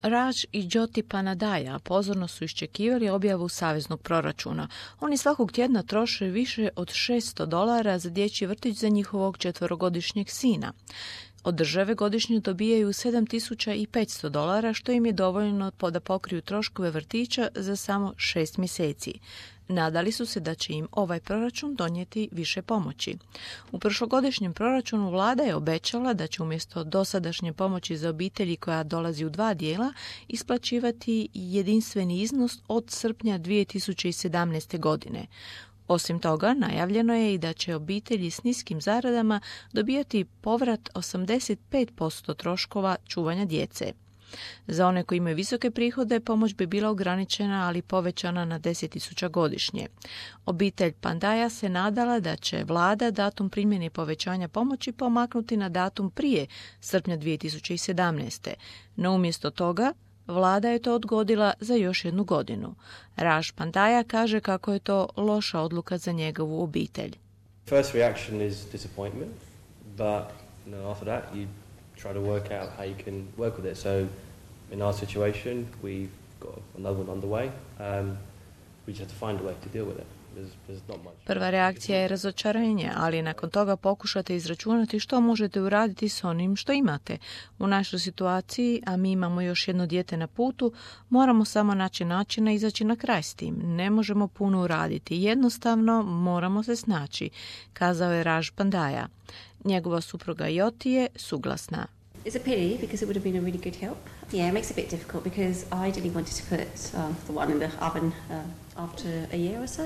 Raj i Jyoti Panadaya pozorno su iščekivali objavu saveznog proračuna. Oni svakog tjedna troše više od $600 za dječji vrtić za njihovog 4-godišnjeg sina. Od države godišnje dobijaju $7.500, što im je dovoljno da pokriju troškove vrtića za samo 6 mjeseci. Nadali su se da će im ovaj proračun donijeti više pomoći. U prošlogodišnjem proračunu vlada je obećala da će umjesto dosadašnje pomoći za obitelji koja dolazi u 2 dijela isplaćivati jedinstveni iznos od srpnja 2017. godine. Osim toga, najavljeno je i da će obitelji s niskim zaradama dobijati povrat 85% troškova čuvanja djece. Za one koji imaju visoke prihode, pomoć bi bila ograničena, ali povećana na 10.000 godišnje. Obitelj Pandaya se nadala da će vlada datum primjene povećanja pomoći pomaknuti na datum prije srpnja 2017. No umjesto toga, vlada je to odgodila za još 1 godinu. Raj Pandaya kaže kako je to loša odluka za njegovu obitelj. First reaction is disappointment, but after that you try to work out how you can work with it. So in our situation, we've got another one on the way. We just have to find a way to deal with it. Prva reakcija je razočarenje, ali nakon toga pokušate izračunati što možete uraditi s onim što imate. U našoj situaciji, a mi imamo još 1 dijete na putu, moramo samo naći načina izaći na kraj s tim. Ne možemo puno uraditi. Jednostavno moramo se snaći, kazao je Raj Pandaya. Njegova supruga Jyoti je suglasna. It's a pity because it would have been a really good help. Yeah, it makes it a bit difficult because I ideally wanted to put the one in the oven after a year or so.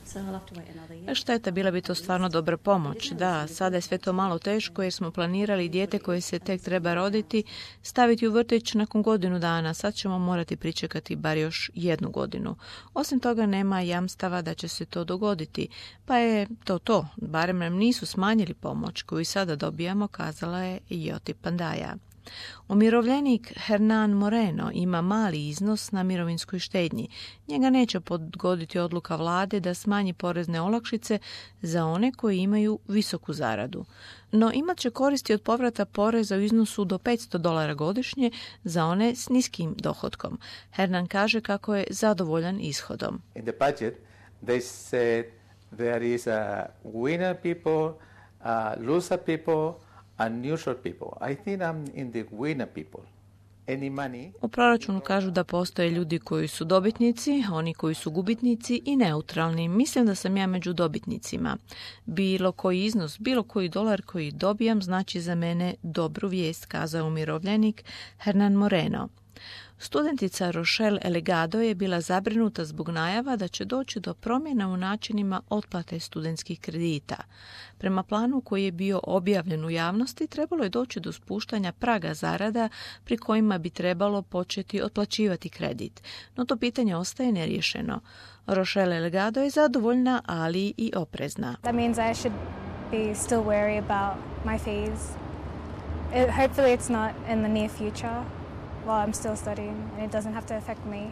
Šteta, bila bi to stvarno dobra pomoć. Da, sada je sve to malo teško jer smo planirali dijete koje se tek treba roditi staviti u vrtić nakon 1 dana. Sad ćemo morati pričekati bar još 1 godinu. Osim toga nema jamstava da će se to dogoditi. Pa je to. Barem nam nisu smanjili pomoć koju sada dobijamo, kazala je Jyoti Pandaya. Umirovljenik Hernan Moreno ima mali iznos na mirovinskoj štednji. Njega neće pogoditi odluka vlade da smanji porezne olakšice za one koji imaju visoku zaradu. No imat će koristi od povrata poreza u iznosu do $500 godišnje za one s niskim dohotkom. Hernan kaže kako je zadovoljan ishodom. In the budget they said there is a winner people, a loser people, unusual people. I think I'm in the winner people. Any money? U proračunu kažu da postoje ljudi koji su dobitnici, oni koji su gubitnici i neutralni. Mislim da sam ja među dobitnicima. Bilo koji iznos, bilo koji dolar koji dobijam znači za mene dobru vijest, kazao umirovljenik Hernan Moreno. Studentica Rochelle Elegado je bila zabrinuta zbog najava da će doći do promjena u načinima otplate studentskih kredita. Prema planu koji je bio objavljen u javnosti, trebalo je doći do spuštanja praga zarada pri kojima bi trebalo početi otplaćivati kredit. No to pitanje ostaje neriješeno. Rochelle Elegado je zadovoljna, ali i oprezna. That means I should be still wary about my fees. Hopefully it's not in the near future. While I'm still studying and it doesn't have to affect me.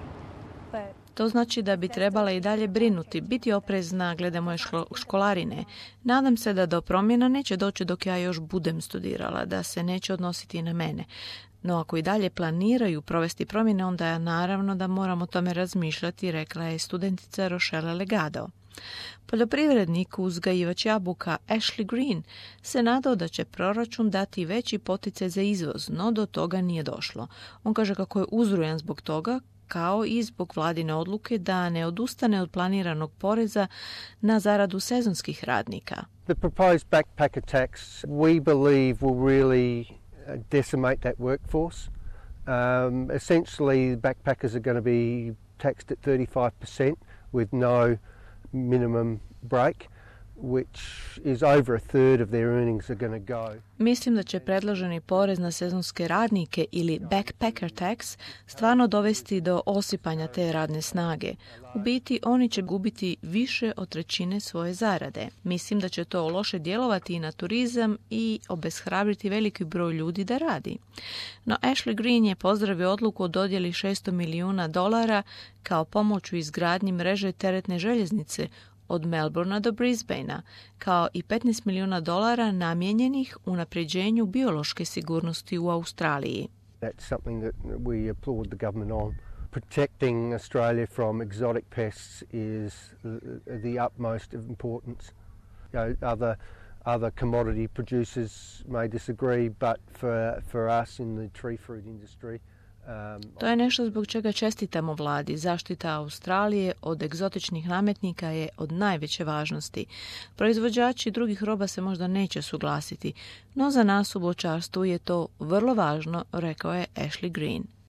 To znači da bi trebala i dalje brinuti, biti oprezna glede moje školarine. Nadam se da do promjena neće doći dok ja još budem studirala, da se neće odnositi na mene. No ako i dalje planiraju provesti promjene, onda naravno da moramo o tome razmišljati, rekla je studentica Rochelle Elegado. Poljoprivrednik, uzgajivač jabuka Ashley Green se nadao da će proračun dati veći poticaj za izvoz, no do toga nije došlo. On kaže kako je uzrujan zbog toga, kao i zbog vladine odluke da ne odustane od planiranog poreza na zaradu sezonskih radnika. The proposed backpacker tax, we believe, will really decimate that workforce. Essentially, backpackers are going to be taxed at 35% with no minimum break, which is over a third of their earnings are going to go. Mislim da će predloženi porez na sezonske radnike ili backpacker tax stvarno dovesti do osipanja te radne snage. U biti, oni će gubiti više od 1/3 svoje zarade. Mislim da će to loše djelovati i na turizam i obeshrabriti veliki broj ljudi da radi. No Ashley Green je pozdravio odluku o dodjeli $600 milijuna kao pomoć u izgradnji mreže teretne željeznice od Melbournea do Brisbanea, kao i $15 milijuna namijenjenih unapređenju biološke sigurnosti u Australiji. That's something that we applaud the government on. Protecting Australia from exotic pests is the utmost of importance. You know, other commodity producers may disagree, but for us in the tree fruit industry, To je nešto zbog čega čestitamo vladi. Zaštita Australije od egzotičnih nametnika je od najveće važnosti. Proizvođači drugih roba se možda neće suglasiti, no za nas u voćarstvu je to vrlo važno, rekao je Ashley Green.